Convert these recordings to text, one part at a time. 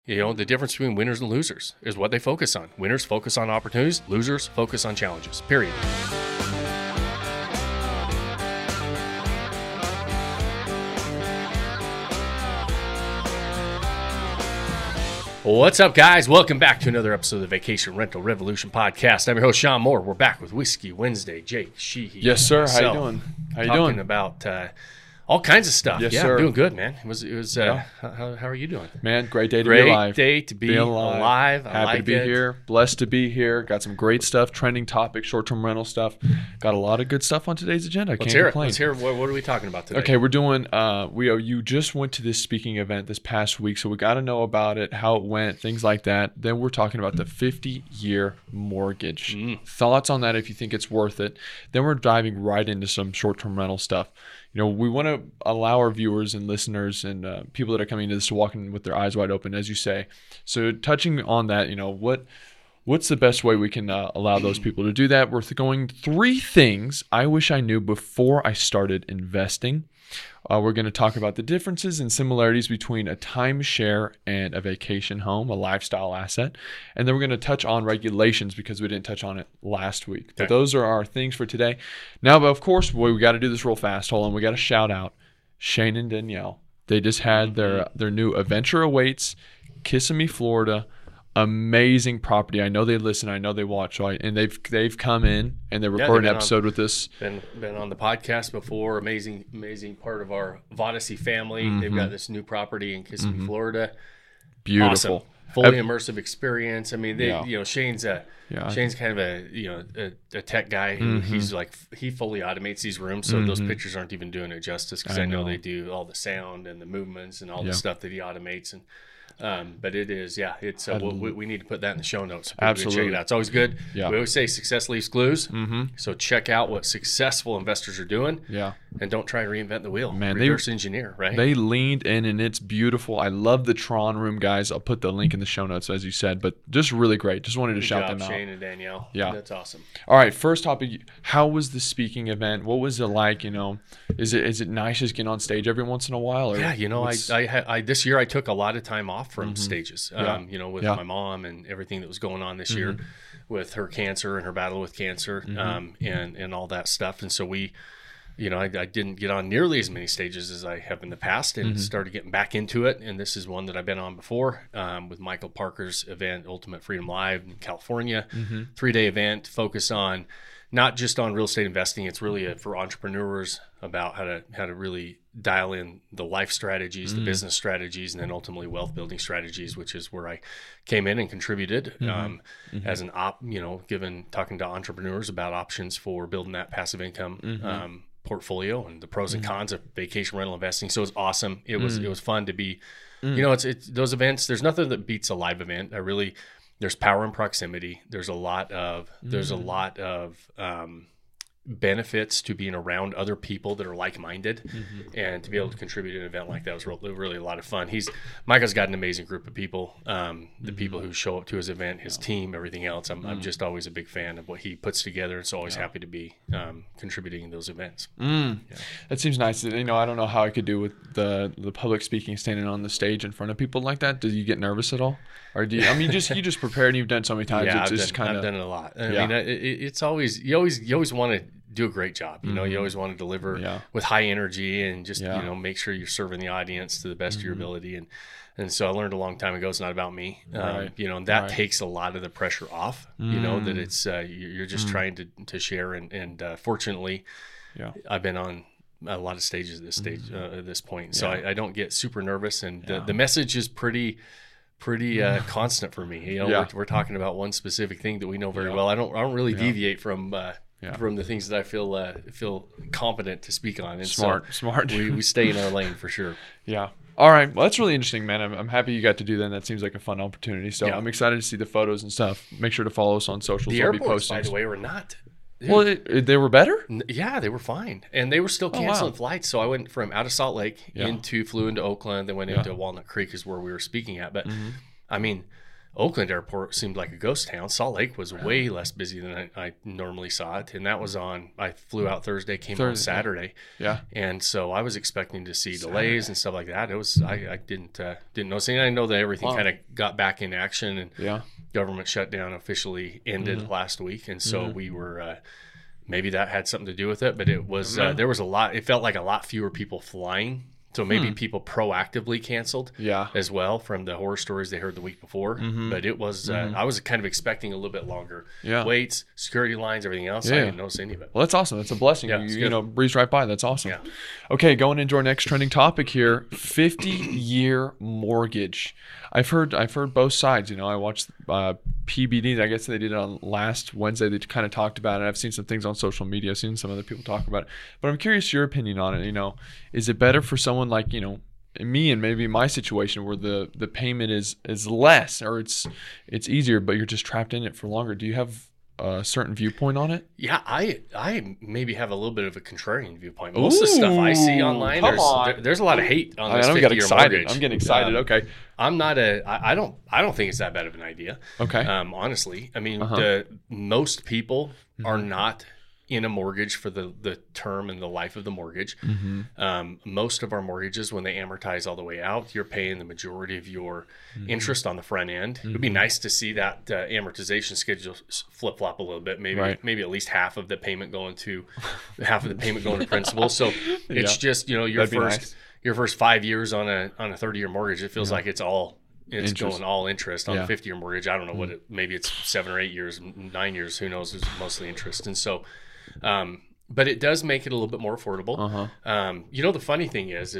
You know, the difference between winners and losers is what they focus on. Winners focus on opportunities, losers focus on challenges, period. What's up, guys? Welcome back to another episode of the Vacation Rental Revolution podcast. I'm your host, Sean Moore. We're back with Whiskey Wednesday. Jake Sheehy. Yes, sir. How you doing? How you doing? About all kinds of stuff. Yes, yeah, sir. I'm doing good, man. It was. Yeah. How are you doing? Man, great day to be alive. Great day to be alive. I Happy like to be it. here. Blessed to be here. Got some great stuff, trending topics, short-term rental stuff. Got a lot of good stuff on today's agenda. Let's hear it. Let's hear it. What are we talking about today? Okay, we're doing. You just went to this speaking event this past week, so we got to know about it, how it went, things like that. Then we're talking about the 50-year mortgage. Thoughts on that? If you think it's worth it. Then we're diving right into some short-term rental stuff. You know, we want to allow our viewers and listeners and people that are coming into this to walk in with their eyes wide open, as you say. So touching on that, you know, what's the best way we can allow those people to do that? We're going 3 things I wish I knew before I started investing. We're going to talk about the differences and similarities between a timeshare and a vacation home, a lifestyle asset. And then we're going to touch on regulations because we didn't touch on it last week. Okay. But those are our things for today. Now, but of course, we got to do this real fast. Hold on. We got to shout out Shane and Danielle. They just had their new Adventure Awaits, Kissimmee, Florida. Amazing property. I know they listen. I know they watch. And they've come in and they recorded an episode with us. Been on the podcast before. Amazing part of our Vodacy family. They've got this new property in Kissimmee, Florida. Beautiful. Awesome. Fully immersive experience. I mean, Shane's Yeah. kind of a tech guy. He's like, he fully automates these rooms, so those pictures aren't even doing it justice because I know they do all the sound and the movements and all the stuff that he automates. And but it is, it's we need to put that in the show notes. So Absolutely. check it out. It's always good. Yeah. We always say success leaves clues. So check out what successful investors are doing. Yeah. And don't try to reinvent the wheel. Man, reverse engineer, right? They leaned in and it's beautiful. I love the Tron room, guys. I'll put the link in the show notes, as you said, but just really great. Just wanted to Good shout job, them out. Shane and Danielle. Yeah. That's awesome. All right, first topic. How was the speaking event? What was it like? You know, is it nice just getting on stage every once in a while? Or Yeah, you know, I this year I took a lot of time off from stages. You know, with my mom and everything that was going on this year with her cancer and her battle with cancer, and all that stuff. And so we, you know, I didn't get on nearly as many stages as I have in the past, and started getting back into it. And this is one that I've been on before, with Michael Parker's event, Ultimate Freedom Live in California, 3-day event focused on not just on real estate investing. It's really for entrepreneurs about how to really dial in the life strategies, the business strategies, and then ultimately wealth building strategies, which is where I came in and contributed as an talking to entrepreneurs about options for building that passive income portfolio and the pros and cons of vacation rental investing. So it was awesome. It was fun to be, you know, it's those events. There's nothing that beats a live event. There's power in proximity. There's a lot of benefits to being around other people that are like-minded, and to be able to contribute to an event like that was really a lot of fun. Michael's got an amazing group of people. The people who show up to his event, his team, everything else. I'm just always a big fan of what he puts together, and so always happy to be contributing in those events. That seems nice. You know, I don't know how I could do with the public speaking, standing on the stage in front of people like that. Do you get nervous at all, or do you? I mean, you just prepared and you've done it so many times. Yeah, I've done it a lot. I mean, it's always you always want to do a great job. You know, you always want to deliver with high energy and just you know, make sure you're serving the audience to the best of your ability. And so I learned a long time ago, it's not about me. You know, and that takes a lot of the pressure off. You know, that it's you're just trying to share. And fortunately, I've been on a lot of stages at this point, so I don't get super nervous. And the message is pretty constant for me. You know, we're talking about one specific thing that we know very well. I don't really deviate from the things that I feel competent to speak on. And smart. We stay in our lane for sure. Yeah. All right. Well, that's really interesting, man. I'm happy you got to do that. And that seems like a fun opportunity. So I'm excited to see the photos and stuff. Make sure to follow us on socials. The airports, by the way, were not. Well, they were better? Yeah, they were fine. And they were still canceling flights. So I went from out of Salt Lake flew into Oakland, then went into Walnut Creek is where we were speaking at. But I mean, Oakland Airport seemed like a ghost town. Salt Lake was way less busy than I normally saw it. And that was I flew out Thursday, came home Saturday. Yeah. And so I was expecting to see delays and stuff like that. I didn't notice anything. I know that everything kind of got back in action, and government shutdown officially ended last week. And so we were, maybe that had something to do with it, but it was, there was it felt like a lot fewer people flying. So maybe people proactively canceled as well from the horror stories they heard the week before. But it was, I was kind of expecting a little bit longer waits, security lines, everything else. I didn't notice any of it. Well, that's awesome. That's a blessing. You breezed right by. That's awesome. Okay, going into our next trending topic here, 50-year mortgage. I've heard both sides. I watched PBD. I guess they did it on last Wednesday. They kind of talked about it. I've seen some things on social media. I've seen some other people talk about it. But I'm curious your opinion on it. Is it better for someone like me and maybe my situation where the payment is less, or it's easier, but you're just trapped in it for longer? Do you have a certain viewpoint on it? Yeah, I maybe have a little bit of a contrarian viewpoint. Most of the stuff I see online, there's a lot of hate on this 50-year mortgage. I'm getting excited. Okay. I'm not I don't think it's that bad of an idea. Okay. Honestly, I mean, most people are not in a mortgage for the term and the life of the mortgage. Most of our mortgages, when they amortize all the way out, you're paying the majority of your interest on the front end. It would be nice to see that amortization schedule flip flop a little bit. Maybe at least half of the payment going to principal. So it's just your first 5 years on a 30-year mortgage. It feels like it's going all interest on a 50-year mortgage. I don't know maybe it's 7 or 8 years, 9 years. Who knows? It's mostly interest, and so. But it does make it a little bit more affordable. The funny thing is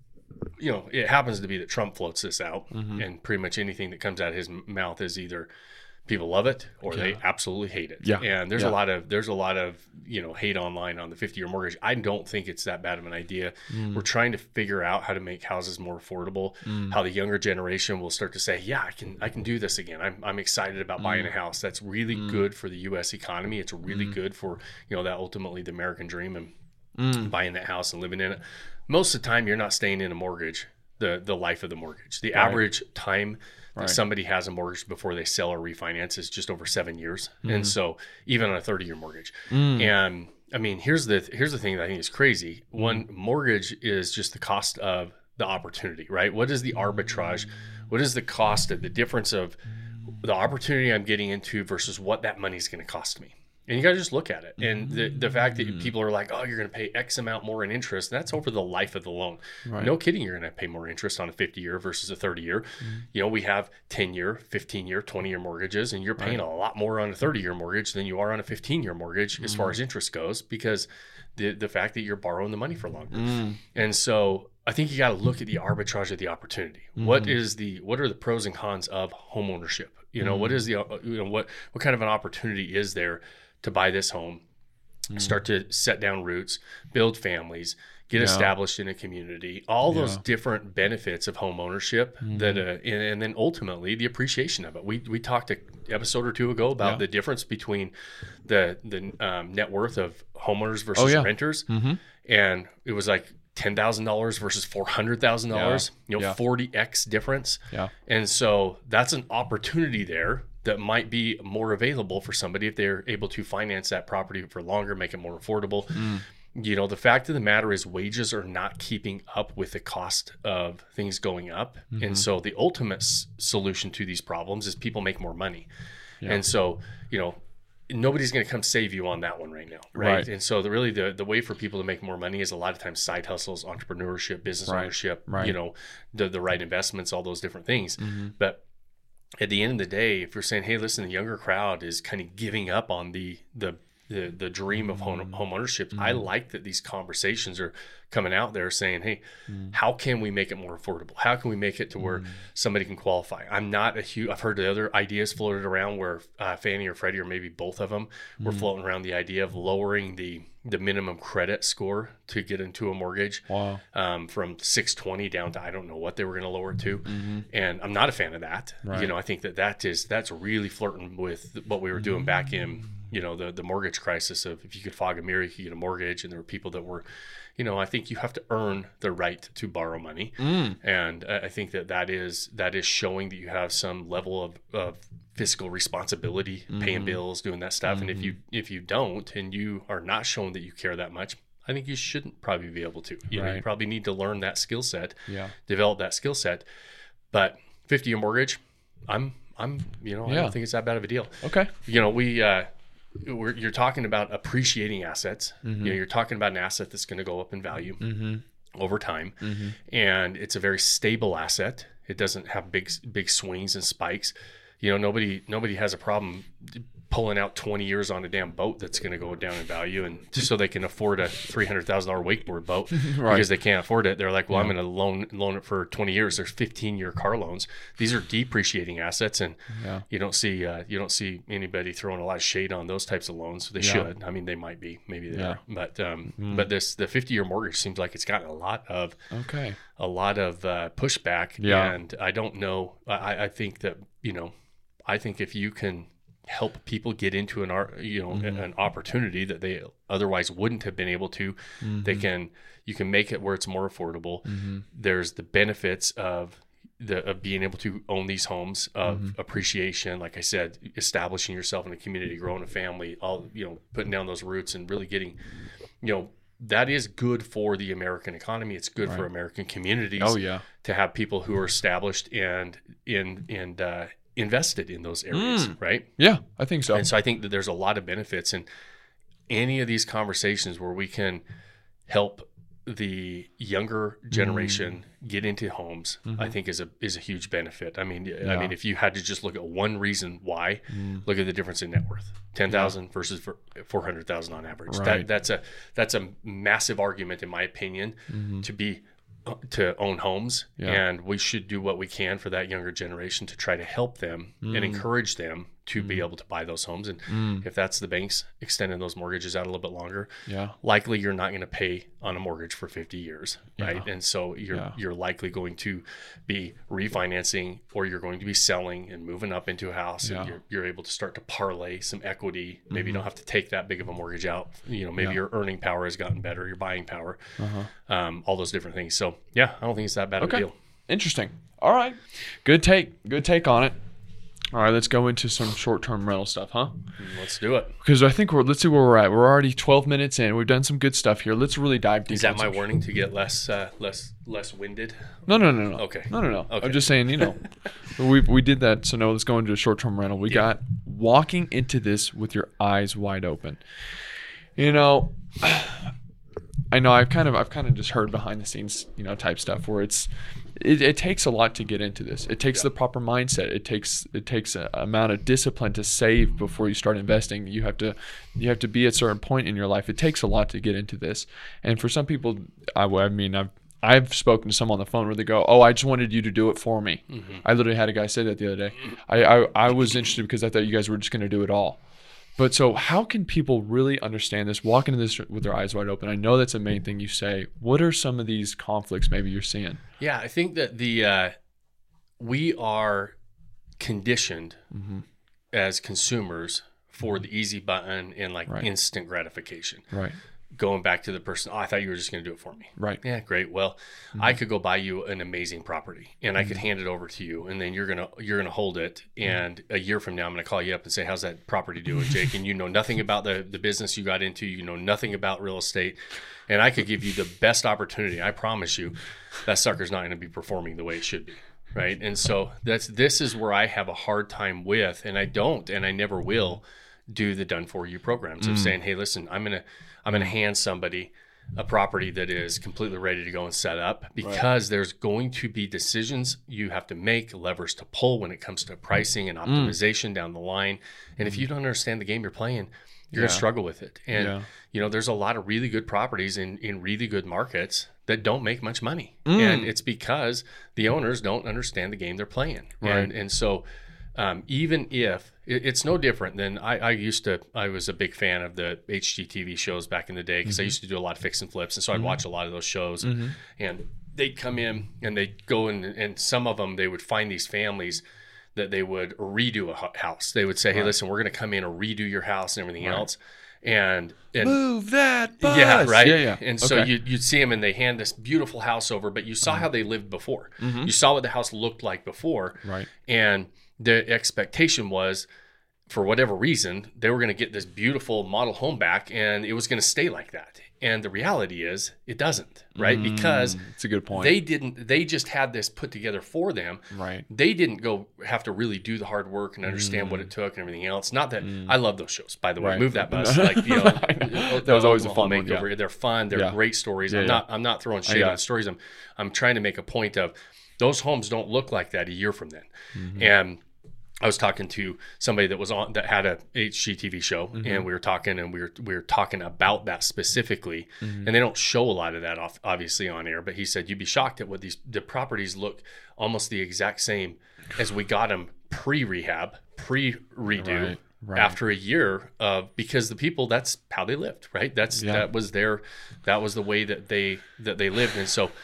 it happens to be that Trump floats this out, and pretty much anything that comes out of his mouth is either people love it or they absolutely hate it. And there's a lot of hate online on the 50-year mortgage. I don't think it's that bad of an idea. We're trying to figure out how to make houses more affordable, how the younger generation will start to say, I can do this again. I'm excited about buying a house. That's really good for the US economy. It's really good for, that ultimately the American dream and buying that house and living in it. Most of the time you're not staying in a mortgage, the life of the mortgage. The average time that somebody has a mortgage before they sell or refinance is just over 7 years. And so even on a 30-year mortgage. And I mean, here's the thing that I think is crazy. One, mortgage is just the cost of the opportunity, right? What is the arbitrage? What is the cost of the difference of the opportunity I'm getting into versus what that money is going to cost me? And you got to just look at it. And the fact that people are like, oh, you're going to pay X amount more in interest, that's over the life of the loan. No kidding, you're going to pay more interest on a 50-year versus a 30-year. We have 10-year, 15-year, 20-year mortgages, and you're paying a lot more on a 30-year mortgage than you are on a 15-year mortgage as far as interest goes, because the fact that you're borrowing the money for longer. And so I think you got to look at the arbitrage of the opportunity. What are the pros and cons of home ownership? What is what kind of an opportunity is there to buy this home, start to set down roots, build families, get established in a community, all those different benefits of home ownership that, and then ultimately the appreciation of it. We talked an episode or two ago about the difference between the net worth of homeowners versus renters. And it was like $10,000 versus $400,000, 40x difference. And so that's an opportunity there that might be more available for somebody if they're able to finance that property for longer, make it more affordable. The fact of the matter is wages are not keeping up with the cost of things going up. And so the ultimate solution to these problems is people make more money. And so, nobody's going to come save you on that one right now. Right. And so the way for people to make more money is a lot of times side hustles, entrepreneurship, business ownership, the right investments, all those different things. But at the end of the day, if you're saying, hey, listen, the younger crowd is kind of giving up on the dream of home ownership, I like that these conversations are coming out there saying, hey, how can we make it more affordable? How can we make it to where somebody can qualify? I've heard the other ideas floated around where Fannie or Freddie, or maybe both of them, were floating around the idea of lowering the minimum credit score to get into a mortgage. From 620 down to I don't know what they were going to lower it to. And I'm not a fan of that. I think that's really flirting with what we were doing back in the mortgage crisis of if you could fog a mirror, you could get a mortgage. And there were people that were, I think you have to earn the right to borrow money. And I think that is showing that you have some level of fiscal responsibility, paying bills, doing that stuff. And if you don't, and you are not showing that you care that much, I think you shouldn't probably be able to. You probably need to learn that skill set, develop that skill set. But 50-year mortgage, I don't think it's that bad of a deal. Okay. You're talking about appreciating assets. You're talking about an asset that's going to go up in value over time, and it's a very stable asset. It doesn't have big swings and spikes. Nobody has a problem pulling out 20 years on a damn boat that's going to go down in value, and just so they can afford a $300,000 wakeboard boat because they can't afford it. They're like, well, I'm going to loan it for 20 years. There's 15-year car loans. These are depreciating assets, and you don't see anybody throwing a lot of shade on those types of loans. They should. I mean, they might be, maybe they are, but the 50-year mortgage seems like it's gotten a lot of pushback, and I don't know. I think that I think if you can help people get into an opportunity that they otherwise wouldn't have been able to, you can make it where it's more affordable. There's the benefits of being able to own these homes, of appreciation, like I said, establishing yourself in a community, growing a family, putting down those roots and really getting, that is good for the American economy. It's good for American communities. To have people who are established and invested in those areas, right? Yeah, I think so. And so I think that there's a lot of benefits in any of these conversations where we can help the younger generation get into homes. I think is a huge benefit. I mean, if you had to just look at one reason why, look at the difference in net worth: 10,000 versus 400,000 on average. Right. That's a massive argument, in my opinion, to own homes, and we should do what we can for that younger generation to try to help them and encourage them to be able to buy those homes. And if that's the banks extending those mortgages out a little bit longer, likely you're not going to pay on a mortgage for 50 years, right? And so you're likely going to be refinancing, or you're going to be selling and moving up into a house, and you're able to start to parlay some equity. Maybe you don't have to take that big of a mortgage out. Maybe your earning power has gotten better, your buying power, all those different things. So I don't think it's that bad of a deal. Interesting. All right. Good take on it. All right, let's go into some short-term rental stuff, huh? Let's do it. Because I think let's see where we're at. We're already 12 minutes in. We've done some good stuff here. Let's really dive deep. Is that my warning to get less winded? No. Okay. No. Okay. I'm just saying, we did that. So no, let's go into a short-term rental. We got walking into this with your eyes wide open. I know I've kind of just heard behind the scenes, type stuff where it takes a lot to get into this. It takes the proper mindset. It takes an amount of discipline to save before you start investing. You have to be at a certain point in your life. It takes a lot to get into this. And for some people, I've spoken to some on the phone where they go, "Oh, I just wanted you to do it for me." I literally had a guy say that the other day. I was interested because I thought you guys were just going to do it all. But so how can people really understand this, walk into this with their eyes wide open? I know that's the main thing you say. What are some of these conflicts maybe you're seeing? Yeah, I think that we are conditioned as consumers for the easy button and instant gratification. Right. Going back to the person, I thought you were just going to do it for me. Right. Yeah, great. Well, I could go buy you an amazing property, and I could hand it over to you, and then you're gonna hold it. And a year from now, I'm gonna call you up and say, "How's that property doing, Jake?" And you know nothing about the business you got into. You know nothing about real estate, and I could give you the best opportunity. I promise you, that sucker's not going to be performing the way it should be. Right. And so this is where I have a hard time with, and I don't, and I never will do the done for you programs of saying, "Hey, listen, I'm gonna hand somebody a property that is completely ready to go and set up," because there's going to be decisions you have to make, levers to pull when it comes to pricing and optimization down the line. And if you don't understand the game you're playing, you're going to struggle with it. And, there's a lot of really good properties in really good markets that don't make much money. And it's because the owners don't understand the game they're playing. Right. And so even if it's no different than I was a big fan of the HGTV shows back in the day, because I used to do a lot of fix and flips. And so I'd watch a lot of those shows, and they'd come in and they'd go in, and some of them, they would find these families that they would redo a house. They would say, hey, listen, we're going to come in and redo your house and everything else. And move that bus. Yeah, right. Yeah. And so you'd see them and they hand this beautiful house over, but you saw how they lived before. You saw what the house looked like before. Right. And the expectation was, for whatever reason, they were going to get this beautiful model home back and it was going to stay like that. And the reality is it doesn't, right? Because it's a good point. They just had this put together for them. Right. They didn't go have to really do the hard work and understand what it took and everything else. Not that I love those shows, by the way. Move That Bus. Like, that was always a fun makeover. one. They're fun. They're great stories. I'm not throwing shade on stories. I'm trying to make a point of those homes don't look like that a year from then. And I was talking to somebody that had a HGTV show, and we were talking about that specifically. And they don't show a lot of that obviously on air, but he said you'd be shocked at what the properties look almost the exact same as we got them pre-rehab, pre-redo. Right. After a year of, because the people, that's how they lived, right? That was the way that they lived. And so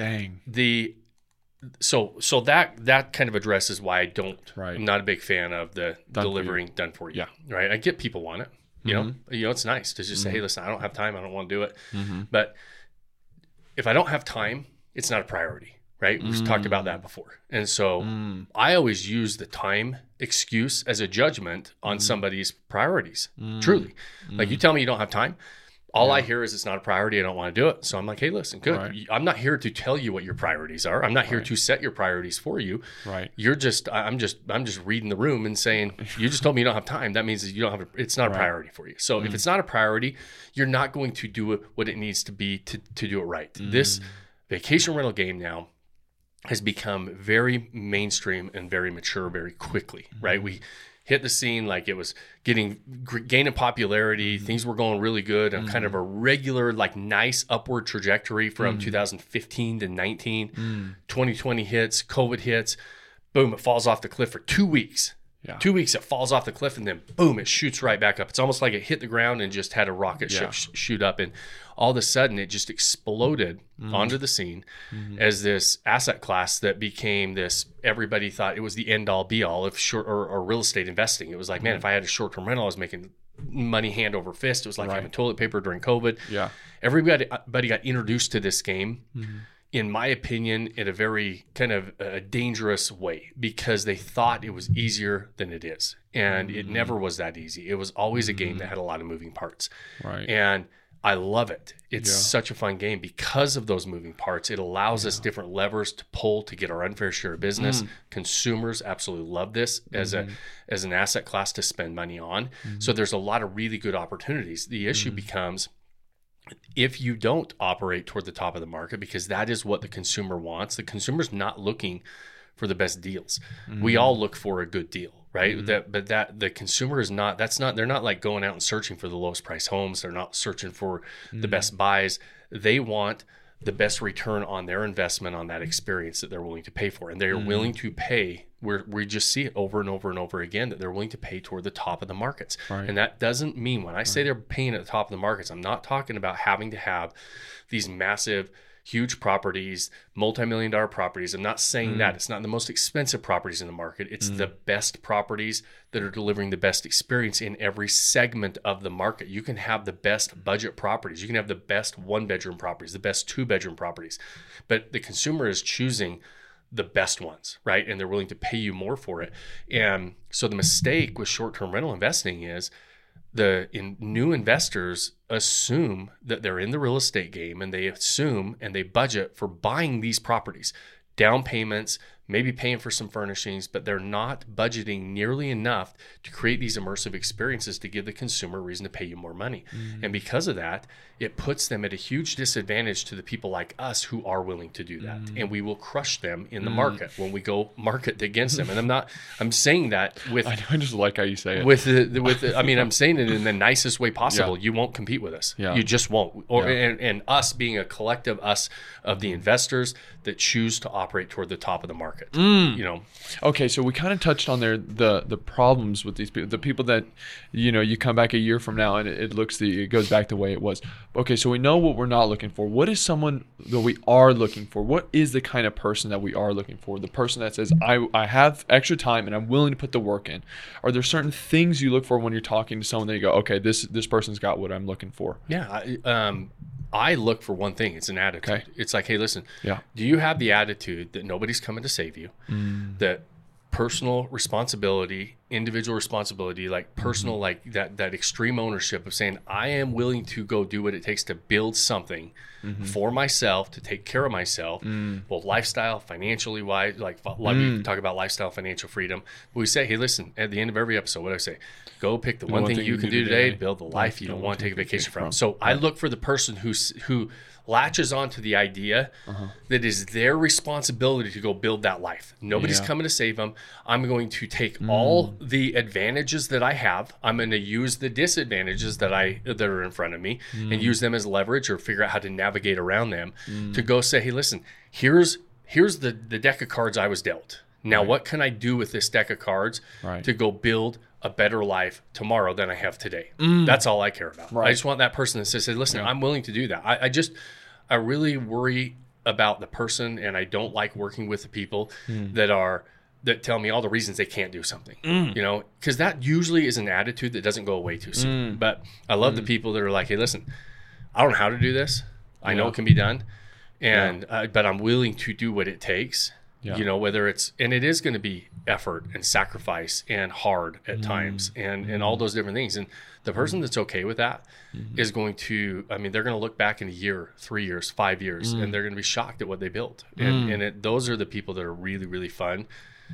So that kind of addresses why I'm not a big fan of the delivering done for you. Right. I get people want it. You know, it's nice to just say, hey, listen, I don't have time. I don't want to do it. But if I don't have time, it's not a priority. Right. We've talked about that before. And so I always use the time excuse as a judgment on somebody's priorities. Truly. Like, you tell me you don't have time. All I hear is it's not a priority. I don't want to do it. So I'm like, hey, listen, good. Right. I'm not here to tell you what your priorities are. I'm not here to set your priorities for you. Right. I'm just reading the room and saying, you just told me you don't have time. That means that you don't have it's not a priority for you. So if it's not a priority, you're not going to do it what it needs to be to do it right. This vacation rental game now has become very mainstream and very mature very quickly, right? We hit the scene like it was gaining popularity. Things were going really good and kind of a regular, like, nice upward trajectory from 2015 to 19. 2020 hits, COVID hits, boom, it falls off the cliff for 2 weeks. 2 weeks it falls off the cliff, and then boom, it shoots right back up. It's almost like it hit the ground and just had a rocket ship shoot up, and all of a sudden it just exploded onto the scene as this asset class that became this. Everybody thought it was the end all be all of short or real estate investing. It was like, man, if I had a short-term rental, I was making money hand over fist. It was like having toilet paper during COVID. Everybody got introduced to this game. In my opinion, in a very kind of dangerous way, because they thought it was easier than it is. And it never was that easy. It was always a game that had a lot of moving parts. And I love it. It's such a fun game because of those moving parts. It allows us different levers to pull to get our unfair share of business. Consumers absolutely love this as an asset class to spend money on. So there's a lot of really good opportunities. The issue becomes, if you don't operate toward the top of the market, because that is what the consumer wants. The consumer's not looking for the best deals. We all look for a good deal, right? But the consumer is not. They're not like going out and searching for the lowest price homes. They're not searching for the best buys. They want the best return on their investment on that experience that they're willing to pay for, and they're willing to pay. We just see it over and over and over again that they're willing to pay toward the top of the markets. And that doesn't mean, when I say they're paying at the top of the markets, I'm not talking about having to have these massive, huge properties, multi-million-dollar properties. I'm not saying that. It's not the most expensive properties in the market. It's the best properties that are delivering the best experience in every segment of the market. You can have the best budget properties. You can have the best one-bedroom properties, the best two-bedroom properties. But the consumer is choosing the best ones, right? And they're willing to pay you more for it. And so the mistake with short-term rental investing is new investors assume that they're in the real estate game, and they assume and they budget for buying these properties, down payments, maybe paying for some furnishings, but they're not budgeting nearly enough to create these immersive experiences to give the consumer a reason to pay you more money. And because of that, it puts them at a huge disadvantage to the people like us who are willing to do that. And we will crush them in the market when we go market against them. And I'm saying that with, I just like how you say it. I'm saying it in the nicest way possible. You won't compete with us. You just won't. And us being a collective, us of the investors that choose to operate toward the top of the market. market. You know. Okay, so we kind of touched on there the problems with these people, the people that, you know, you come back a year from now and it goes back the way it was. Okay, so we know what we're not looking for. What is someone that we are looking for? What is the kind of person that we are looking for? The person that says, I have extra time and I'm willing to put the work in. Are there certain things you look for when you're talking to someone that you go, okay, this person's got what I'm looking for? Yeah. I look for one thing. It's an attitude. Okay. It's like, hey, listen, yeah, do you have the attitude that nobody's coming to save you, that personal responsibility, individual responsibility, like personal, like that extreme ownership of saying, I am willing to go do what it takes to build something for myself, to take care of myself, both lifestyle, financially wise, like we talk about lifestyle, financial freedom. But we say, hey, listen, at the end of every episode, what do I say? Go pick the one thing you can do today to build the life you don't want to take a vacation from. So I look for the person who latches onto the idea that is their responsibility to go build that life. Nobody's coming to save them. I'm going to take all the advantages that I have. I'm going to use the disadvantages that are in front of me and use them as leverage or figure out how to navigate around them to go say, hey, listen, here's the deck of cards I was dealt. Now, what can I do with this deck of cards to go build a better life tomorrow than I have today? That's all I care about. I just want that person that says, hey, listen, I'm willing to do that. I really worry about the person, and I don't like working with the people that tell me all the reasons they can't do something, you know, because that usually is an attitude that doesn't go away too soon. But I love the people that are like, hey, listen, I don't know how to do this. I know it can be done. And, but I'm willing to do what it takes. You know, whether it is going to be effort and sacrifice and hard at times and all those different things. And the person that's okay with that is going to, I mean, they're going to look back in a year, 3 years, 5 years, and they're going to be shocked at what they built. And those are the people that are really, really fun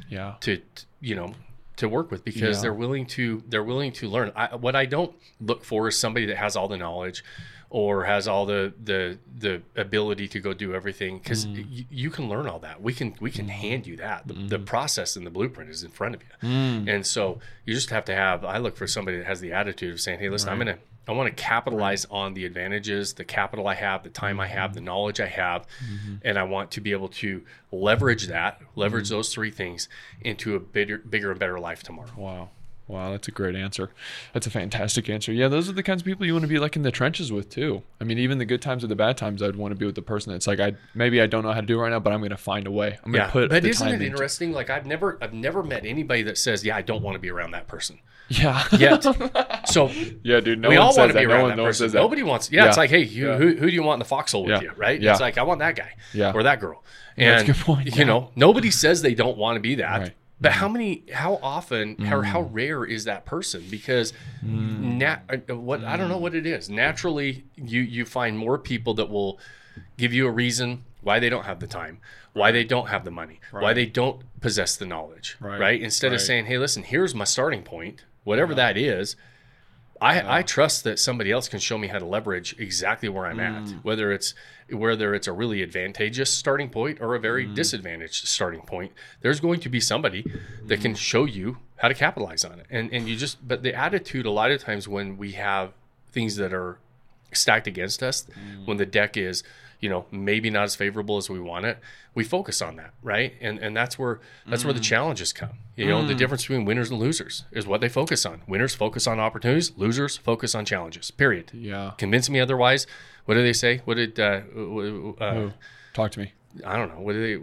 to work with because they're willing to learn. What I don't look for is somebody that has all the knowledge or has all the ability to go do everything, because you can learn all that. We can hand you that. The process and the blueprint is in front of you. And so you just have to I look for somebody that has the attitude of saying, hey, listen, I want to capitalize on the advantages, the capital I have, the time I have, the knowledge I have, and I want to be able to leverage those three things into a bigger and better life tomorrow. Wow, that's a great answer. That's a fantastic answer. Yeah, those are the kinds of people you want to be like in the trenches with too. I mean, even the good times or the bad times, I'd want to be with the person that's like, maybe I don't know how to do it right now, but I'm going to find a way. I'm going to put the time into it. But isn't it interesting? Like I've never met anybody that says, yeah, I don't want to be around that person. Yeah. Yet. So yeah, dude, we all want to be around that person. Nobody wants. Yeah, it's like, hey, who do you want in the foxhole with you, right? Yeah. It's like, I want that guy or that girl. And that's a good point. You know, nobody says they don't want to be that. Right. But how often, or how rare is that person? Because I don't know what it is. Naturally, you find more people that will give you a reason why they don't have the time, why they don't have the money, why they don't possess the knowledge, right? Instead of saying, hey, listen, here's my starting point, whatever that is. I trust that somebody else can show me how to leverage exactly where I'm at, whether it's a really advantageous starting point or a very disadvantaged starting point. There's going to be somebody that can show you how to capitalize on it. And but the attitude, a lot of times when we have things that are stacked against us, when the deck is, maybe not as favorable as we want it, we focus on that, right? And that's where the challenges come. The difference between winners and losers is what they focus on. Winners focus on opportunities, losers focus on challenges. Period. Yeah. Convince me otherwise. What do they say? What did talk to me? I don't know.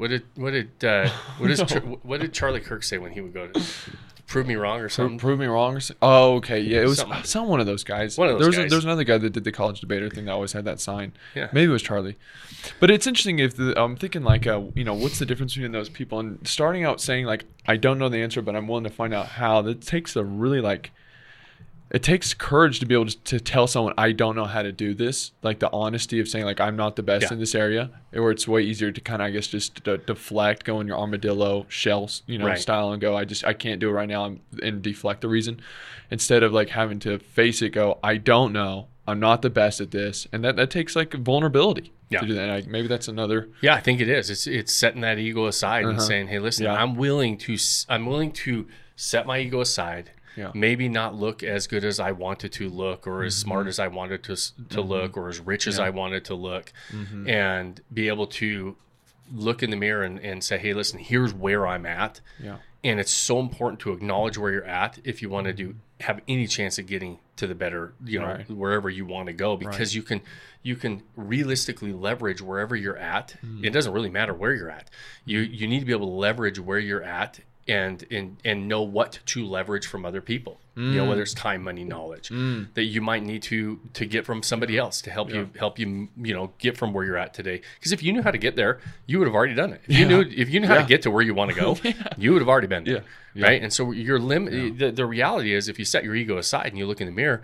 What did Charlie Kirk say when he would go to prove me wrong or something? Prove me wrong or something? Oh, okay. Yeah, it was some one of those guys. There was another guy that did the college debater thing that always had that sign. Yeah. Maybe it was Charlie. But it's interesting I'm thinking like, what's the difference between those people? And starting out saying like, I don't know the answer, but I'm willing to find out how. That takes a really it takes courage to be able to tell someone, I don't know how to do this. Like the honesty of saying like, I'm not the best in this area, or it's way easier to kind of, I guess, just deflect, go in your armadillo shell, style and go, I can't do it right now and deflect the reason, instead of like having to face it, go, I don't know, I'm not the best at this. And that takes like vulnerability to do that. Maybe that's another. Yeah, I think it is. It's setting that ego aside and saying, hey, listen, I'm willing to set my ego aside. Yeah. Maybe not look as good as I wanted to look, or as smart as I wanted to look, or as rich as I wanted to look, and be able to, look in the mirror and say, hey, listen, here's where I'm at. Yeah. And it's so important to acknowledge where you're at if you want to have any chance of getting to the better, wherever you want to go, because you can realistically leverage wherever you're at. It doesn't really matter where you're at. You need to be able to leverage where you're at and know what to leverage from other people. Whether it's time, money, knowledge that you might need to get from somebody else to help you get from where you're at today. Because if you knew how to get there, you would have already done it. If you knew how to get to where you want to go, you would have already been there. Right. And so your limit, the reality is, if you set your ego aside and you look in the mirror,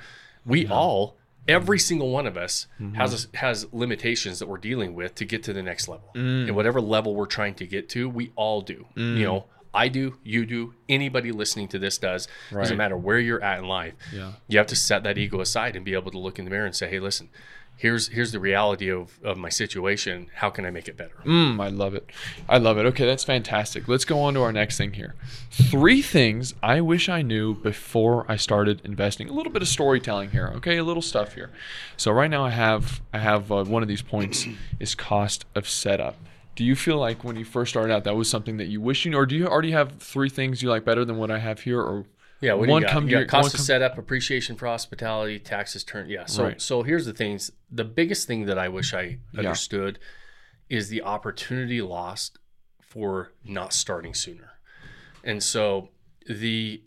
every single one of us has limitations that we're dealing with to get to the next level. And whatever level we're trying to get to, we all do. I do, you do, anybody listening to this does. Right. Doesn't matter where you're at in life. Yeah. You have to set that ego aside and be able to look in the mirror and say, hey, listen, here's the reality of my situation. How can I make it better? I love it. Okay, that's fantastic. Let's go on to our next thing here. 3 things I wish I knew before I started investing. A little bit of storytelling here, okay? A little stuff here. So right now I have one of these points is cost of setup. Do you feel like when you first started out, that was something that you wish you knew, or do you already have 3 things you like better than what I have here? Or what do you got? Cost of setup, appreciation for hospitality, taxes, turn. Yeah. So here's the things. The biggest thing that I wish I understood is the opportunity lost for not starting sooner. And so the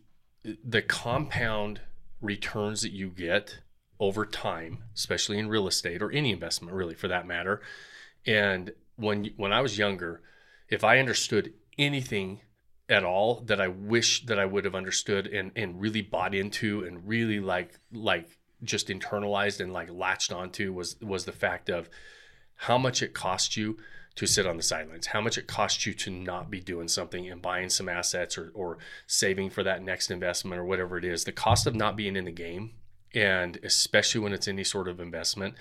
compound returns that you get over time, especially in real estate or any investment really for that matter, and when I was younger, if I understood anything at all that I wish that I would have understood and really bought into and really like just internalized and like latched onto was the fact of how much it costs you to sit on the sidelines, how much it costs you to not be doing something and buying some assets or saving for that next investment or whatever it is. The cost of not being in the game, and especially when it's any sort of investment,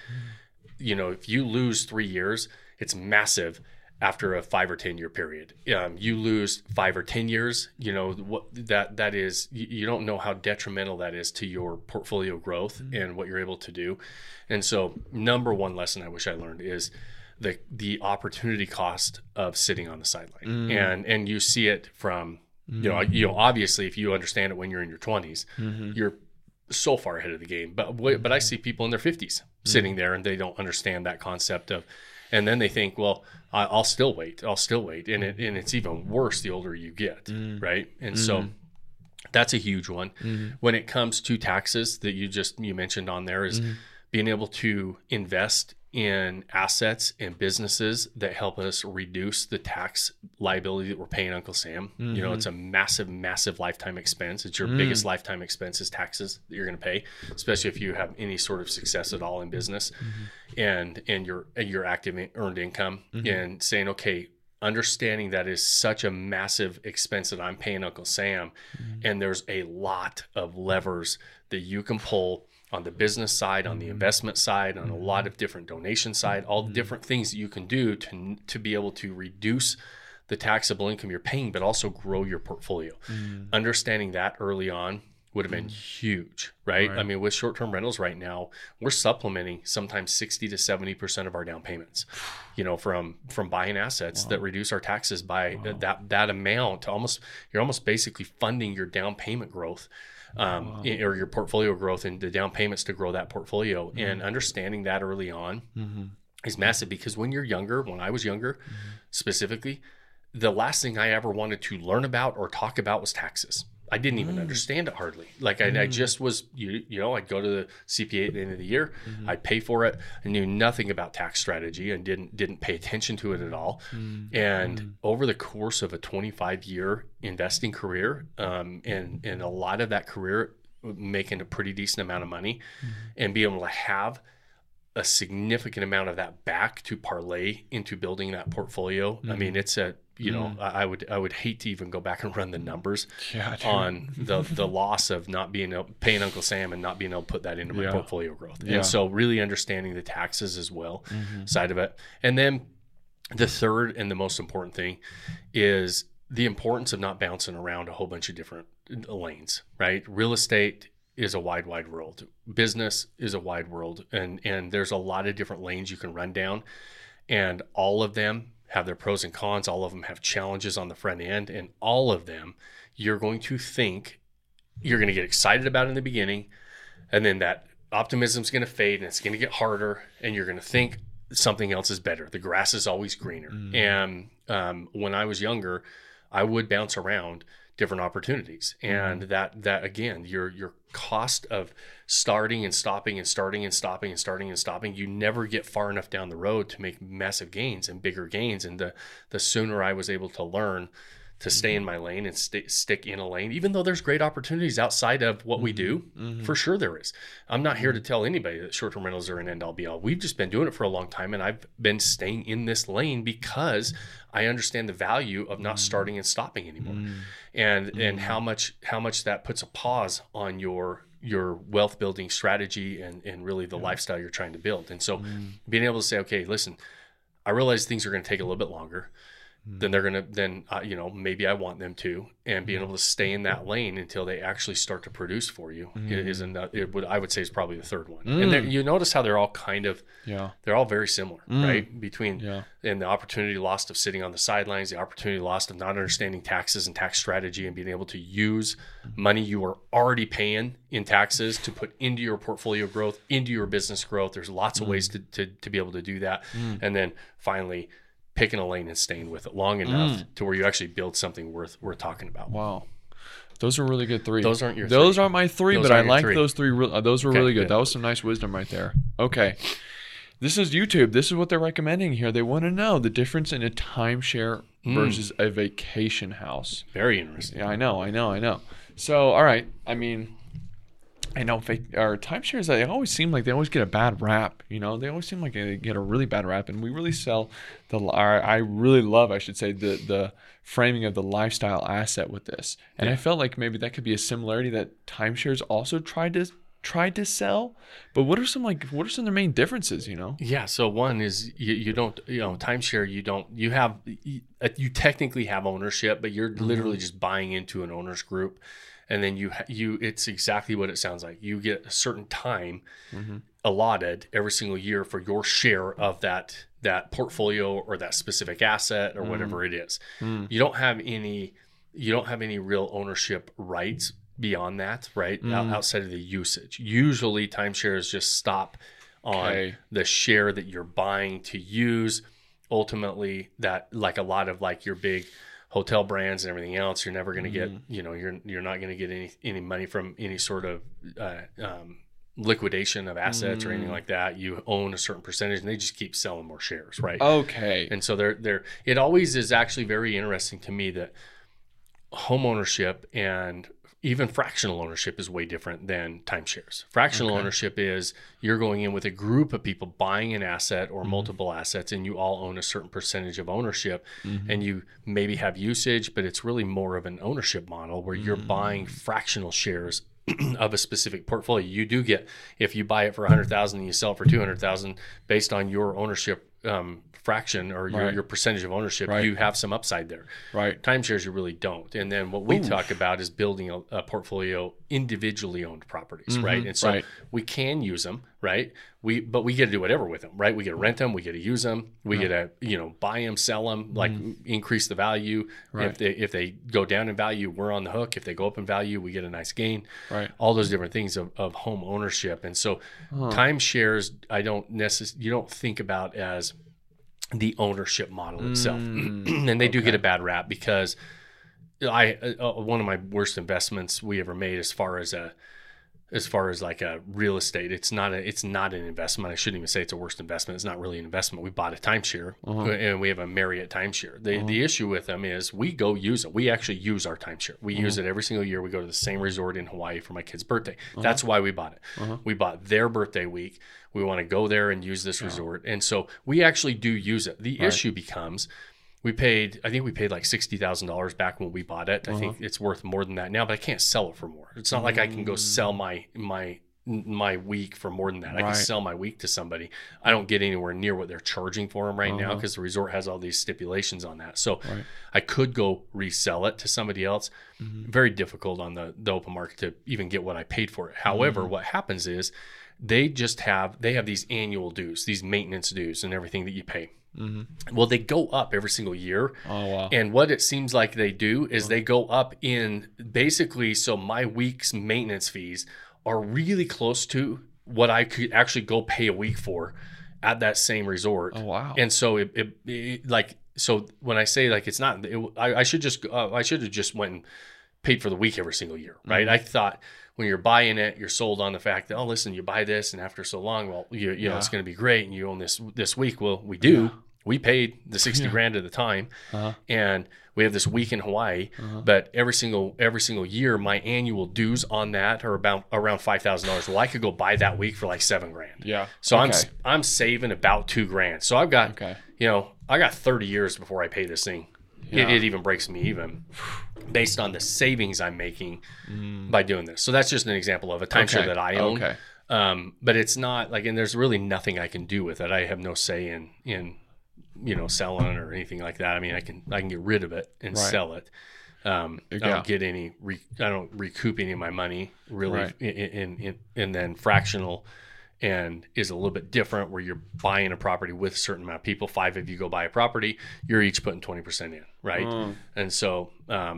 if you lose 3 years, it's massive after a 5 or 10 year period. You lose 5 or 10 years, what that is, you don't know how detrimental that is to your portfolio growth and what you're able to do. And so number one lesson I wish I learned is the opportunity cost of sitting on the sideline. And you see it from, obviously if you understand it when you're in your 20s, you're so far ahead of the game. But I see people in their 50s sitting there and they don't understand that concept of, and then they think, well, I'll still wait. And it's even worse the older you get, right? And so that's a huge one. When it comes to taxes that you mentioned on there is being able to invest in assets and businesses that help us reduce the tax liability that we're paying Uncle Sam. It's a massive, massive lifetime expense. It's your biggest lifetime expense is taxes that you're going to pay, especially if you have any sort of success at all in business and your active earned income, and saying, okay, understanding that is such a massive expense that I'm paying Uncle Sam, and there's a lot of levers that you can pull on the business side, on the investment side, on a lot of different donation side, all the different things that you can do to be able to reduce the taxable income you're paying, but also grow your portfolio. Understanding that early on would have been huge, right? I mean, with short-term rentals right now, we're supplementing sometimes 60 to 70% of our down payments, from buying assets that reduce our taxes by that amount. You're almost basically funding your down payment growth. Or your portfolio growth and the down payments to grow that portfolio. And understanding that early on is massive, because when I was younger, specifically, the last thing I ever wanted to learn about or talk about was taxes. I didn't even understand it hardly. Like I just was, I'd go to the CPA at the end of the year, I'd pay for it. I knew nothing about tax strategy and didn't pay attention to it at all. And over the course of a 25-year investing career, and a lot of that career making a pretty decent amount of money, and be able to have a significant amount of that back to parlay into building that portfolio. I mean, it's I would hate to even go back and run the numbers on the loss of not paying Uncle Sam and not being able to put that into my portfolio growth. And so really understanding the taxes as well side of it. And then the third and the most important thing is the importance of not bouncing around a whole bunch of different lanes, right? Real estate is a wide world. Business is a wide world. And there's a lot of different lanes you can run down, and all of them have their pros and cons. All of them have challenges on the front end, and all of them you're going to get excited about in the beginning, and then that optimism is going to fade and it's going to get harder, and you're going to think something else is better. The grass is always greener. And when I was younger, I would bounce around different opportunities, and that again, your cost of starting and stopping and starting and stopping and starting and stopping, you never get far enough down the road to make massive gains and bigger gains. And the sooner I was able to learn to stay in my lane and stick in a lane, even though there's great opportunities outside of what we do, for sure there is. I'm not here to tell anybody that short-term rentals are an end-all be-all. We've just been doing it for a long time, and I've been staying in this lane because I understand the value of not starting and stopping anymore, and how much that puts a pause on your wealth building strategy and really the lifestyle you're trying to build. And so being able to say, okay, listen, I realize things are going to take a little bit longer than they're going to, maybe I want them to, and being able to stay in that lane until they actually start to produce for you I would say is probably the third one. And you notice how they're all they're all very similar, right? Between and the opportunity lost of sitting on the sidelines, the opportunity lost of not understanding taxes and tax strategy, and being able to use money you are already paying in taxes to put into your portfolio growth, into your business growth. There's lots of ways to be able to do that. And then finally, picking a lane and staying with it long enough to where you actually build something worth talking about. Wow. Those are really good three. Those aren't your Those three. aren't my three, Those but I aren't your like three. those three. Those were really good. That was some nice wisdom right there. Okay. This is YouTube. This is what they're recommending here. They want to know the difference in a timeshare versus a vacation house. Very interesting. Yeah, I know. So, all right. I mean, I know our timeshares, they always seem like they always get a bad rap. They always seem like they get a really bad rap, and we really sell I really love, I should say, the framing of the lifestyle asset with this. And I felt like maybe that could be a similarity that timeshares also tried to sell. But what are some of the main differences? Yeah. So one is you don't timeshare. You technically have ownership, but you're literally just buying into an owner's group. And then it's exactly what it sounds like. You get a certain time allotted every single year for your share of that portfolio or that specific asset or whatever it is. You don't have any real ownership rights beyond that, right? Outside of the usage. Usually timeshares just stop on the share that you're buying to use. Ultimately, that, like a lot of like your big hotel brands and everything else, you're never going to get, you're not going to get any money from any sort of liquidation of assets or anything like that. You own a certain percentage, and they just keep selling more shares, right? Okay. And so it always is actually very interesting to me that home ownership and even fractional ownership is way different than timeshares. Fractional ownership is you're going in with a group of people buying an asset or multiple assets, and you all own a certain percentage of ownership, and you maybe have usage, but it's really more of an ownership model where you're buying fractional shares of a specific portfolio. You do get, if you buy it for $100,000 and you sell it for $200,000 based on your ownership fraction or your percentage of ownership, you have some upside there. Right. Timeshares, you really don't. And then what we talk about is building a portfolio individually owned properties, right? And so we can use them, right? But we get to do whatever with them, right? We get to rent them, we get to use them, we get to buy them, sell them, like increase the value. Right. If they go down in value, we're on the hook. If they go up in value, we get a nice gain. Right. All those different things of home ownership. And so timeshares, you don't think about as the ownership model itself. And they do get a bad rap because one of my worst investments we ever made as far as like a real estate, it's not an investment. I shouldn't even say it's a worst investment. It's not really an investment. We bought a timeshare and we have a Marriott timeshare. The issue with them is we go use it. We actually use our timeshare. We use it every single year. We go to the same resort in Hawaii for my kid's birthday. That's why we bought it. We bought their birthday week. We want to go there and use this resort. And so we actually do use it. The issue becomes I think we paid like $60,000 back when we bought it. I think it's worth more than that now, but I can't sell it for more. It's not like I can go sell my week for more than that. I can sell my week to somebody. I don't get anywhere near what they're charging for them right now because the resort has all these stipulations on that. So I could go resell it to somebody else. Very difficult on the open market to even get what I paid for it. However, what happens is they have these annual dues, these maintenance dues and everything that you pay. Well, they go up every single year. Oh, wow. And what it seems like they do is they go up in basically, so my week's maintenance fees are really close to what I could actually go pay a week for at that same resort. Oh, wow. And so it like, so when I say like, it's not, I should have just went and paid for the week every single year, right? I thought when you're buying it, you're sold on the fact that, oh, listen, you buy this and after so long, well, you know, it's going to be great. And you own this week. Well, we do. Yeah. We paid the 60 grand at the time, and we have this week in Hawaii. But every single year, my annual dues on that are around $5,000. Well, I could go buy that week for like $7 grand. Yeah. So I'm saving about $2 grand. So I've got I got 30 years before I pay this thing. Yeah. It even breaks me even based on the savings I'm making by doing this. So that's just an example of a timeshare that I own. Okay. But it's not like, and there's really nothing I can do with it. I have no say in selling it or anything like that. I mean, I can get rid of it and sell it. I don't get I don't recoup any of my money really and then fractional and is a little bit different where you're buying a property with a certain amount of people. 5 of you go buy a property, you're each putting 20% in, right? And so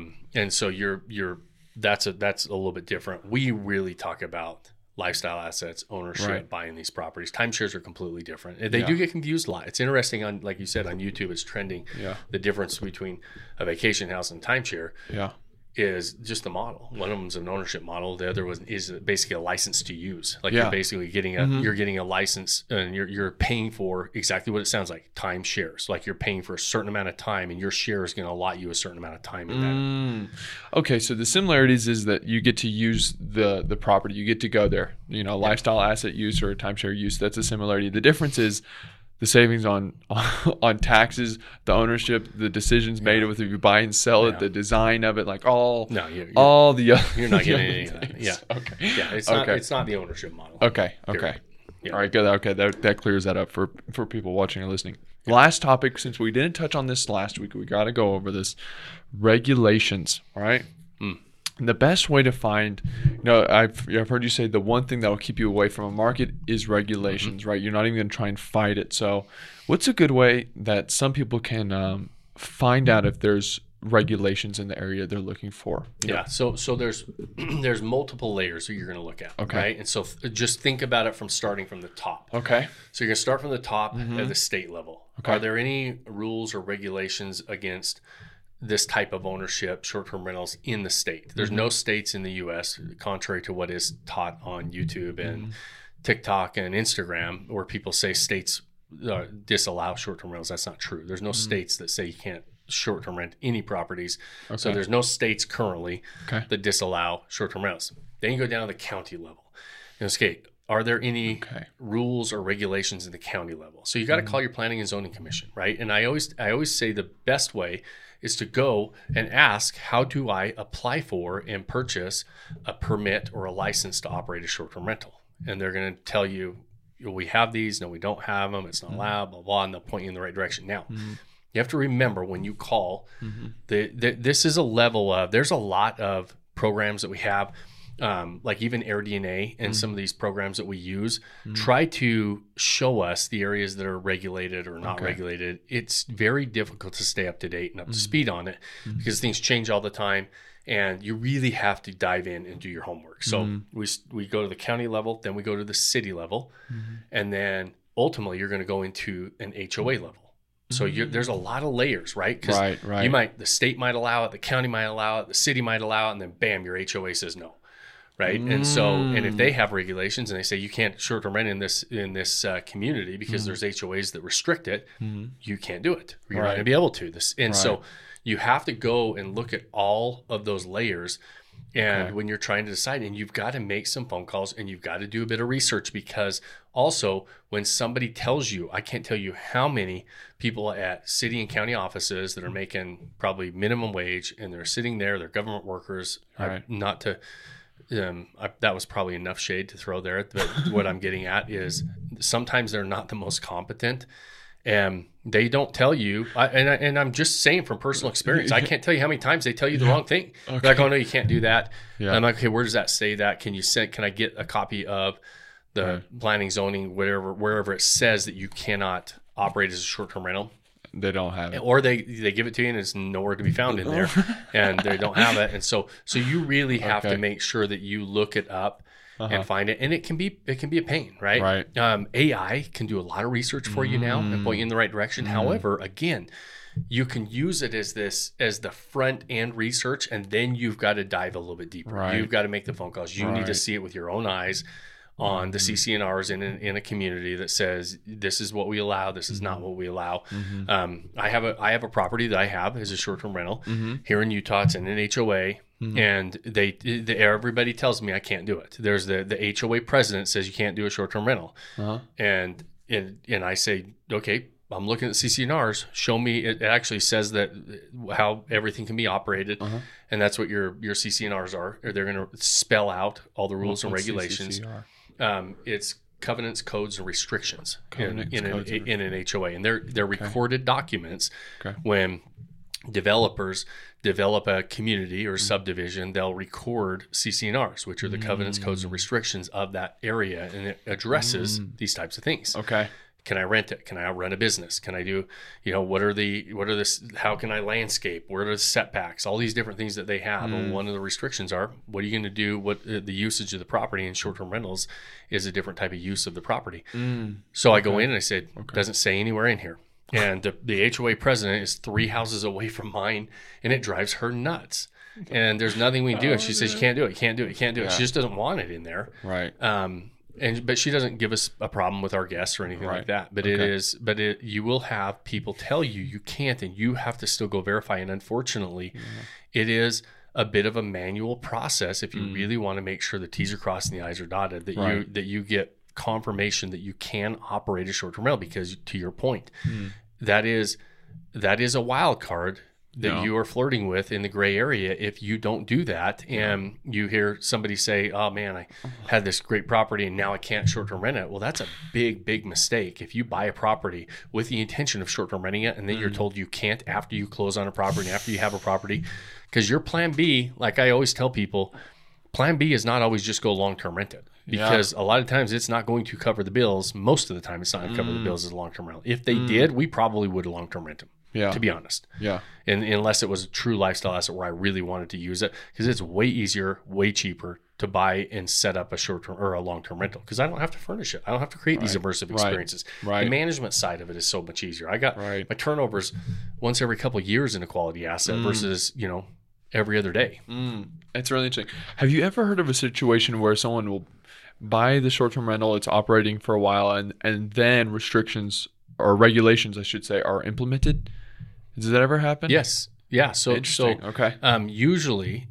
you're that's a little bit different. We really talk about lifestyle assets, ownership, buying these properties. Timeshares are completely different. They do get confused a lot. It's interesting on, like you said, on YouTube, it's trending. Yeah. The difference between a vacation house and timeshare is just the model. One of them is an ownership model. The other one is basically a license to use. Like you're basically getting a license and you're paying for exactly what it sounds like, timeshares. Like you're paying for a certain amount of time and your share is going to allot you a certain amount of time in that. Okay, so the similarities is that you get to use the property. You get to go there. Lifestyle asset use or timeshare use, that's a similarity. The difference is the savings on taxes, the ownership, the decisions made with if you buy and sell it, the design of it, like all the you're not getting any of that. Yeah. Okay. Yeah. It's not the ownership model. Okay. Yeah. All right. Good. Okay. That clears that up for people watching or listening. Yeah. Last topic, since we didn't touch on this last week, we got to go over this. Regulations. All right. And the best way to find, I've heard you say the one thing that will keep you away from a market is regulations, right? You're not even going to try and fight it. So what's a good way that some people can find out if there's regulations in the area they're looking for? Yeah. So there's multiple layers that you're going to look at. Okay. Right. And so just think about it starting from the top. Okay. So you're going to start from the top at the state level. Okay. Are there any rules or regulations against this type of ownership, short-term rentals in the state? There's no states in the U.S., contrary to what is taught on YouTube and TikTok and Instagram, where people say states disallow short-term rentals. That's not true. There's no states that say you can't short-term rent any properties. Okay. So there's no states currently that disallow short-term rentals. Then you go down to the county level. Okay, are there any rules or regulations in the county level? So you got to call your planning and zoning commission, right? And I always say the best way is to go and ask, how do I apply for and purchase a permit or a license to operate a short-term rental? And they're going to tell you, we have these, no, we don't have them, it's not allowed, blah, blah, and they'll point you in the right direction. Now, you have to remember when you call, this is a level of, there's a lot of programs that we have, like even AirDNA and some of these programs that we use, try to show us the areas that are regulated or not regulated. It's very difficult to stay up to date and up to speed on it because things change all the time, and you really have to dive in and do your homework. So we go to the county level, then we go to the city level, and then ultimately you're going to go into an HOA level. So there's a lot of layers, right? Because the state might allow it, the county might allow it, the city might allow it, and then bam, your HOA says no. Right. And so, and if they have regulations and they say you can't short-term rent in this community because there's HOAs that restrict it, you can't do it. You're not going to be able to. So you have to go and look at all of those layers. And when you're trying to decide, and you've got to make some phone calls and you've got to do a bit of research, because also when somebody tells you, I can't tell you how many people at city and county offices that are making probably minimum wage and they're sitting there, they're government workers, not to... that was probably enough shade to throw there, but what I'm getting at is sometimes they're not the most competent, and they don't tell you. And I'm just saying from personal experience, I can't tell you how many times they tell you the wrong thing. They're like, oh no, you can't do that. Yeah. I'm like, okay, where does that say that? Can I get a copy of the planning, zoning, wherever it says that you cannot operate as a short-term rental. They don't have it. Or they give it to you and it's nowhere to be found in there, and they don't have it. And so you really have to make sure that you look it up and find it. And it can be a pain, right? Right. AI can do a lot of research for you now and point you in the right direction. However, again, you can use it as the front end research, and then you've got to dive a little bit deeper. Right. You've got to make the phone calls. You need to see it with your own eyes on the CC&Rs in a community that says this is what we allow, this is not what we allow. I have a property that I have as a short-term rental here in Utah. It's in an HOA, and everybody tells me I can't do it. There's the HOA president says you can't do a short-term rental, and I say, okay, I'm looking at CC&Rs. Show me. It actually says that how everything can be operated, and that's what your CC&Rs are. They're going to spell out all the rules and regulations. It's covenants, codes, and restrictions in an HOA, and they're recorded documents. When developers develop a community or subdivision, they'll record CC&Rs, which are the covenants, codes, and restrictions of that area, and it addresses these types of things. Can I rent it? Can I run a business? Can I do, how can I landscape? Where are the setbacks? All these different things that they have. Well, one of the restrictions are, what are you going to do? What the usage of the property in short-term rentals is a different type of use of the property. So I go in and I said, doesn't say anywhere in here. And the HOA president is 3 houses away from mine, and it drives her nuts. And there's nothing we can do. And she says, you can't do it, you can't do it, you can't do it. She just doesn't want it in there. Right. But she doesn't give us a problem with our guests or anything like that. But you will have people tell you can't, and you have to still go verify. And unfortunately, it is a bit of a manual process if you really want to make sure the T's are crossed and the I's are dotted, that you get confirmation that you can operate a short-term rental, because to your point, that is a wild card that you are flirting with in the gray area if you don't do that. And you hear somebody say, oh man, I had this great property and now I can't short-term rent it. Well, that's a big mistake. If you buy a property with the intention of short-term renting it, and then you're told you can't after you close on a property and after you have a property, because your plan B, like I always tell people, plan B is not always just go long-term rent it. Because a lot of times it's not going to cover the bills. Most of the time it's not going to cover the bills as a long-term rental. If they did, we probably would long-term rent them. To be honest. And unless it was a true lifestyle asset where I really wanted to use it, because it's way easier, way cheaper to buy and set up a short-term or a long-term rental, because I don't have to furnish it. I don't have to create these immersive experiences. The management side of it is so much easier. I got my turnovers once every couple of years in a quality asset versus, every other day. It's really interesting. Have you ever heard of a situation where someone will buy the short-term rental, it's operating for a while, and then restrictions or regulations, I should say, are implemented? Does that ever happen? Yes. Yeah. So okay. Usually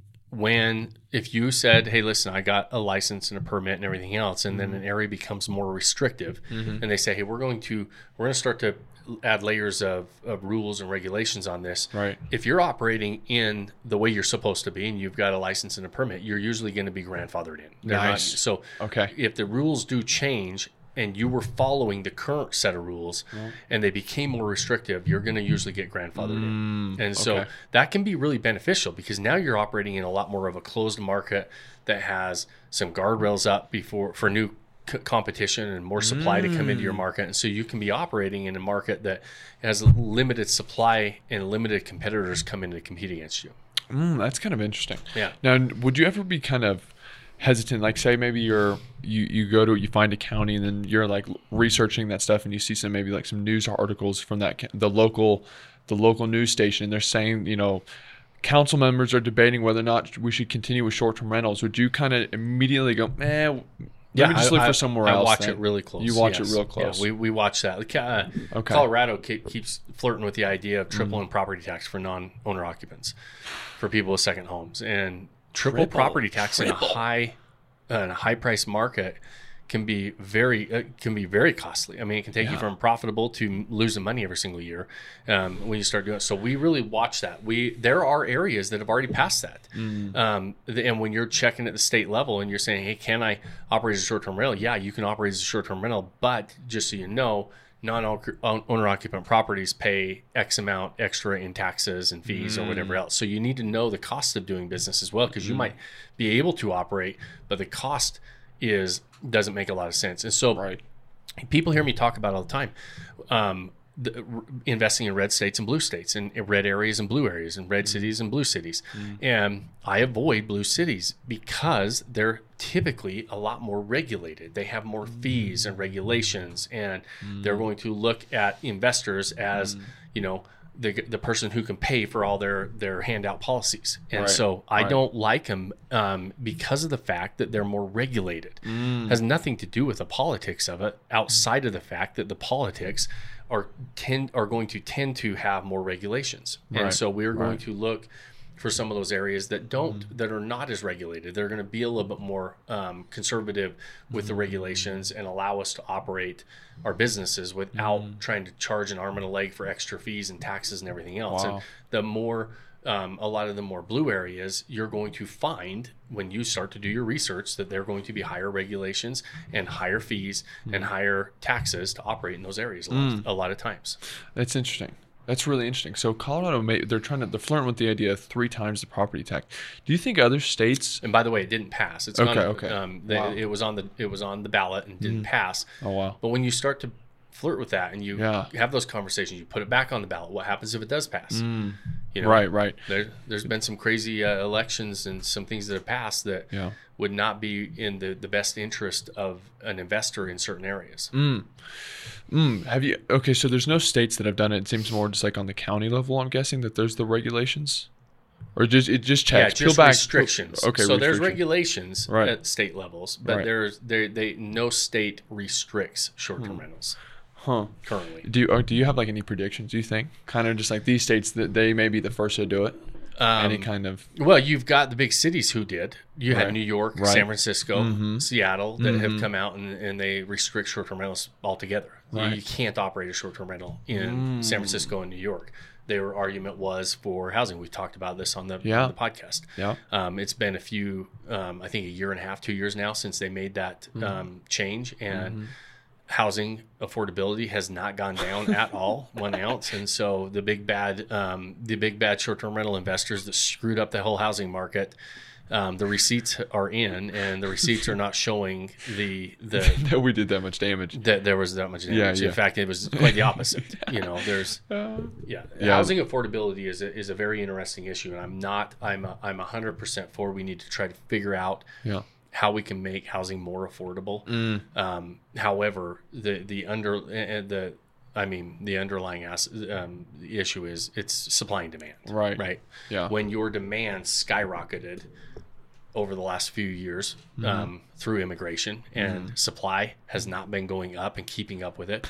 if you said, hey, listen, I got a license and a permit and everything else, and then an area becomes more restrictive, and they say, hey, we're going to start to add layers of rules and regulations on this. Right. If you're operating in the way you're supposed to be and you've got a license and a permit, you're usually going to be grandfathered in. Nice. If the rules do change and you were following the current set of rules and they became more restrictive, you're going to usually get grandfathered in. And so that can be really beneficial, because now you're operating in a lot more of a closed market that has some guardrails up for new competition and more supply to come into your market. And so you can be operating in a market that has limited supply and limited competitors come in to compete against you. That's kind of interesting. Yeah. Now, would you ever be kind of hesitant, like say maybe you find a county and then you're like researching that stuff and you see some news articles from the local news station, and they're saying, council members are debating whether or not we should continue with short-term rentals. Would you kind of immediately go, let me just look for somewhere else? I watch it really close. You watch it real close. Yeah, we watch that. Colorado keeps flirting with the idea of tripling property tax for non-owner occupants, for people with second homes, and triple property tax in a high price market can be very costly. I mean, it can take you from profitable to losing money every single year when you start doing it. So we really watch that. There are areas that have already passed that. And when you're checking at the state level and you're saying, hey, can I operate as a short-term rental? Yeah, you can operate as a short-term rental, but just so you know, non-owner occupant properties pay X amount extra in taxes and fees or whatever else. So you need to know the cost of doing business as well, because you might be able to operate, but the cost doesn't make a lot of sense. And so people hear me talk about all the time. investing in red states and blue states, and red areas and blue areas, and red cities and blue cities. And I avoid blue cities because they're typically a lot more regulated. They have more fees and regulations, and they're going to look at investors as, the person who can pay for all their handout policies. And so I don't like them because of the fact that they're more regulated. Has nothing to do with the politics of it, outside of the fact that the politics are going to tend to have more regulations. And so we're going to look for some of those areas that are not as regulated. They're going to be a little bit more conservative with the regulations and allow us to operate our businesses without trying to charge an arm and a leg for extra fees and taxes and everything else. And the more a lot of the more blue areas, you're going to find when you start to do your research that they're going to be higher regulations and higher fees and higher taxes to operate in those areas a lot of times. That's interesting. That's really interesting. So Colorado, they're flirting with the idea of 3 times the property tax. Do you think other states? And by the way, it didn't pass. It's It was on the ballot and didn't pass. Oh wow! But when you start to flirt with that and you have those conversations, you put it back on the ballot. What happens if it does pass? Right. There's been some crazy elections and some things that have passed that would not be in the best interest of an investor in certain areas. Have you? Okay, so there's no states that have done it. It seems more just like on the county level. I'm guessing that there's the regulations, or it just checks. Yeah, just restrictions. Okay, so there's regulations at state levels, but no state restricts short-term rentals. Currently. Do you have like any predictions? Do you think kind of just like these states that they may be the first to do it? Any kind of? Well, you've got the big cities who did. You had New York, San Francisco, Seattle that have come out and they restrict short-term rentals altogether. You can't operate a short-term rental in San Francisco and New York. Their argument was for housing. We've talked about this on the podcast. Yeah. It's been a few, I think a year and a half, 2 years now since they made that change, and housing affordability has not gone down at all, 1 ounce. And so the big bad short-term rental investors that screwed up the whole housing market, the receipts are in, and the receipts are not showing that we did that much damage. That there was that much damage. In fact, it was quite the opposite. Housing affordability is a very interesting issue, and I'm 100% for. We need to try to figure out how we can make housing more affordable. However, the underlying issue is it's supply and demand. Right. Yeah. When your demand skyrocketed over the last few years through immigration, and supply has not been going up and keeping up with it,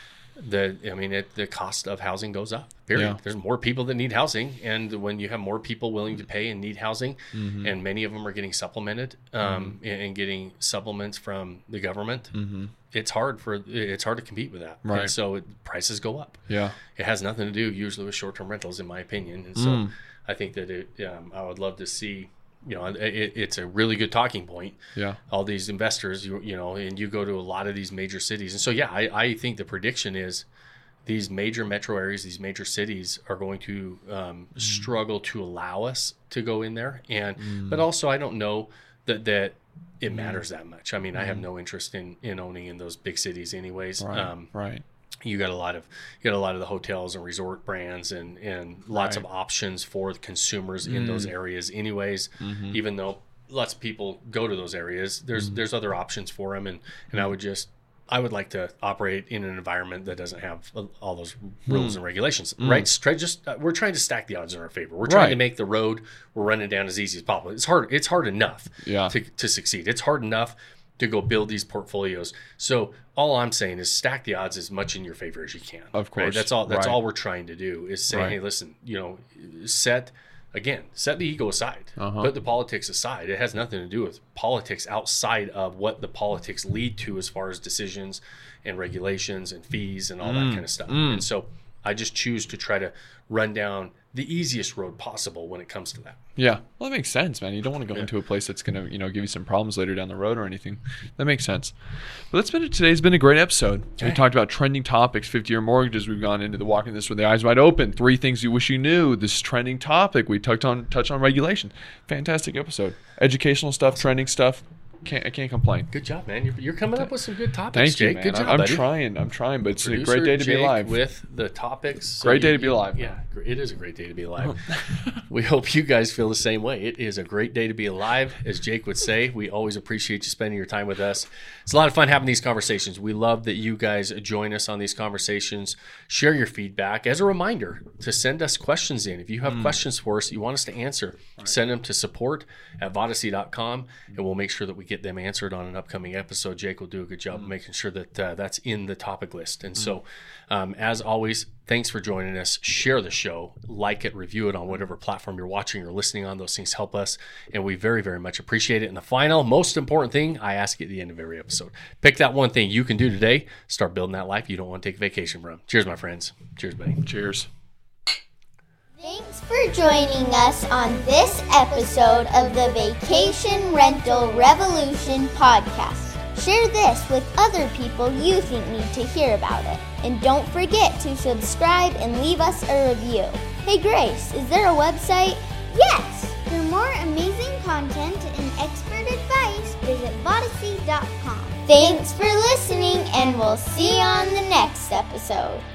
the cost of housing goes up. Period. Yeah. There's more people that need housing, and when you have more people willing to pay and need housing, and many of them are getting supplemented and getting supplements from the government, it's hard to compete with that. Right. And so prices go up. Yeah. It has nothing to do usually with short-term rentals, in my opinion. And so I think that I would love to see. It's a really good talking point. Yeah. All these investors, and you go to a lot of these major cities. And so, I think the prediction is these major metro areas, these major cities are going to struggle to allow us to go in there. But also, I don't know that it matters that much. I mean, I have no interest in owning in those big cities anyways. Right. You got a lot of the hotels and resort brands and lots of options for the consumers in those areas anyways. Even though lots of people go to those areas, there's other options for them, and I would like to operate in an environment that doesn't have all those rules and regulations. Right? We're trying to stack the odds in our favor. We're trying to make the road we're running down as easy as possible. It's hard enough to succeed. It's hard enough to go build these portfolios. So all I'm saying is stack the odds as much in your favor as you can. Of course. Right? That's all we're trying to do is say, hey, listen, set the ego aside. Put the politics aside. It has nothing to do with politics outside of what the politics lead to as far as decisions and regulations and fees and all that kind of stuff. And so I just choose to try to run down the easiest road possible when it comes to that. Yeah. Well, that makes sense, man. You don't want to go into a place that's going to, give you some problems later down the road or anything. That makes sense. But today's been a great episode. Okay. We talked about trending topics, 50-year mortgages. We've gone into the walking this with the eyes wide open. 3 things you wish you knew. This trending topic. We touched on regulation. Fantastic episode. Educational stuff, trending stuff. can't complain. Good job, man. You're coming up with some good topics, Thank you, Jake. man. Good job, I'm buddy. trying, but it's Producer a great day to Jake be alive. with the topics. Great day to be alive. Yeah, it is a great day to be alive. We hope you guys feel the same way. It is a great day to be alive. As Jake would say, we always appreciate you spending your time with us. It's a lot of fun having these conversations. We love that you guys join us on these conversations. Share your feedback. As a reminder, to send us questions in. If you have questions for us that you want us to answer, send them to support@vodacy.com, and we'll make sure that we get them answered on an upcoming episode. Jake will do a good job of making sure that that's in the topic list. And so, as always, thanks for joining us. Share the show, like it, review it on whatever platform you're watching or listening on. Those things help us, and we very, very much appreciate it. And the final, most important thing I ask you at the end of every episode, pick that one thing you can do today. Start building that life you don't want to take a vacation from. Cheers, my friends. Cheers, buddy. Cheers. Thanks for joining us on this episode of the Vacation Rental Revolution podcast. Share this with other people you think need to hear about it. And don't forget to subscribe and leave us a review. Hey Grace, is there a website? Yes! For more amazing content and expert advice, visit vodacy.com. Thanks for listening, and we'll see you on the next episode.